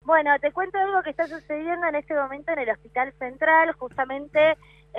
Bueno, te cuento algo que está sucediendo en este momento en el Hospital Central, justamente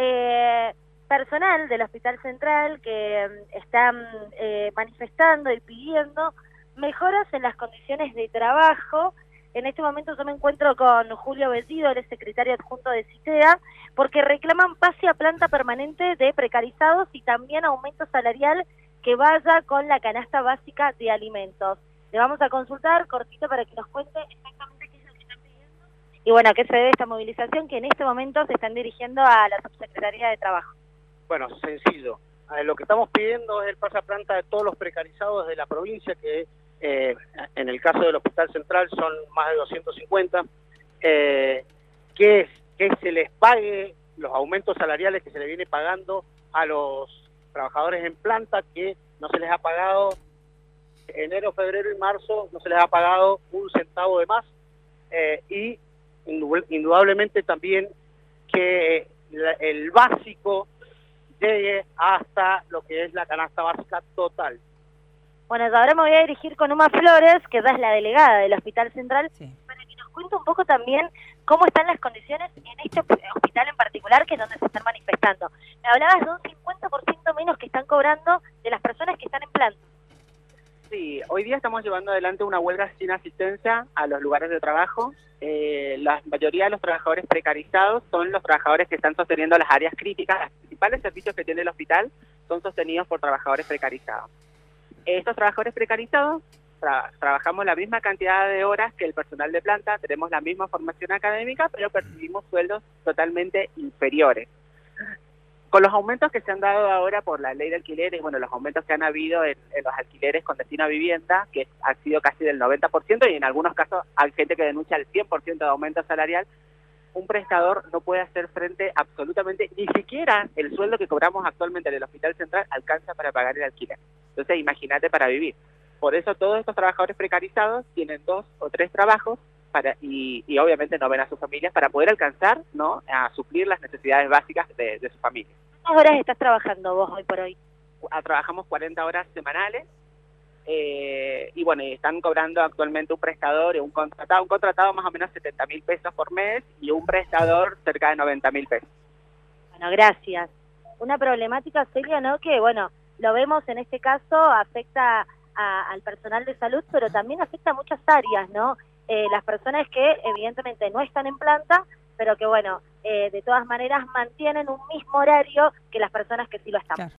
personal del Hospital Central que están manifestando y pidiendo mejoras en las condiciones de trabajo. En este momento yo me encuentro con Julio Bellido, el secretario adjunto de CITEA, porque reclaman pase a planta permanente de precarizados y también aumento salarial que vaya con la canasta básica de alimentos. Le vamos a consultar cortito para que nos cuente exactamente qué es lo que están pidiendo y bueno, a qué se debe esta movilización que en este momento se están dirigiendo a la Subsecretaría de Trabajo. Bueno, sencillo. Lo que estamos pidiendo es el pase a planta de todos los precarizados de la provincia, que en el caso del Hospital Central son más de 250, que se les pague los aumentos salariales que se le viene pagando a los trabajadores en planta, que no se les ha pagado enero, febrero y marzo, no se les ha pagado un centavo de más, y indudablemente también que el básico llegue hasta lo que es la canasta básica total. Bueno, ahora me voy a dirigir con Uma Flores, que ella es la delegada del Hospital Central, sí, para que nos cuente un poco también cómo están las condiciones en este hospital en particular, que es donde se están manifestando. Me hablabas de un 50% menos que están cobrando de las personas que están en planta. Sí, hoy día estamos llevando adelante una huelga sin asistencia a los lugares de trabajo. La mayoría de los trabajadores precarizados son los trabajadores que están sosteniendo las áreas críticas. Los principales servicios que tiene el hospital son sostenidos por trabajadores precarizados. Estos trabajadores precarizados trabajamos la misma cantidad de horas que el personal de planta, tenemos la misma formación académica, pero percibimos sueldos totalmente inferiores. Con los aumentos que se han dado ahora por la ley de alquileres, bueno, los aumentos que han habido en los alquileres con destino a vivienda, que ha sido casi del 90%, y en algunos casos hay gente que denuncia el 100% de aumento salarial, un prestador no puede hacer frente absolutamente, ni siquiera el sueldo que cobramos actualmente en el Hospital Central alcanza para pagar el alquiler. Entonces, imagínate para vivir. Por eso todos estos trabajadores precarizados tienen 2 o 3 trabajos y obviamente no ven a sus familias para poder alcanzar, ¿no?, a suplir las necesidades básicas de su familia. ¿Cuántas horas estás trabajando vos hoy por hoy? Trabajamos 40 horas semanales y bueno, están cobrando actualmente un prestador y un contratado más o menos 70.000 pesos por mes y un prestador cerca de 90.000 pesos. Bueno, gracias. Una problemática seria, ¿no?, que bueno, lo vemos en este caso, afecta al personal de salud, pero también afecta a muchas áreas, ¿no? Las personas que evidentemente no están en planta, pero que bueno, de todas maneras mantienen un mismo horario que las personas que sí lo están. Claro.